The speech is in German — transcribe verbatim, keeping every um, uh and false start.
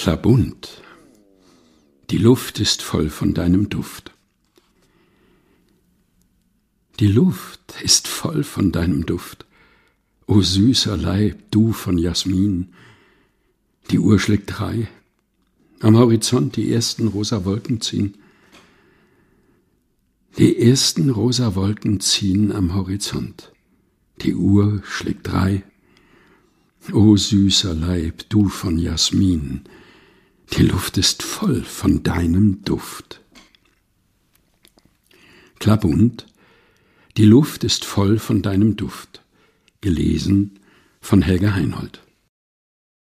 Klabund, die Luft ist voll von deinem Duft. Die Luft ist voll von deinem Duft, o süßer Leib, du von Jasmin. Die Uhr schlägt drei, am Horizont die ersten rosa Wolken ziehen. Die ersten rosa Wolken ziehen am Horizont, die Uhr schlägt drei. O süßer Leib, du von Jasmin, die Luft ist voll von deinem Duft. Klabund, die Luft ist voll von deinem Duft. Gelesen von Helga Heinold.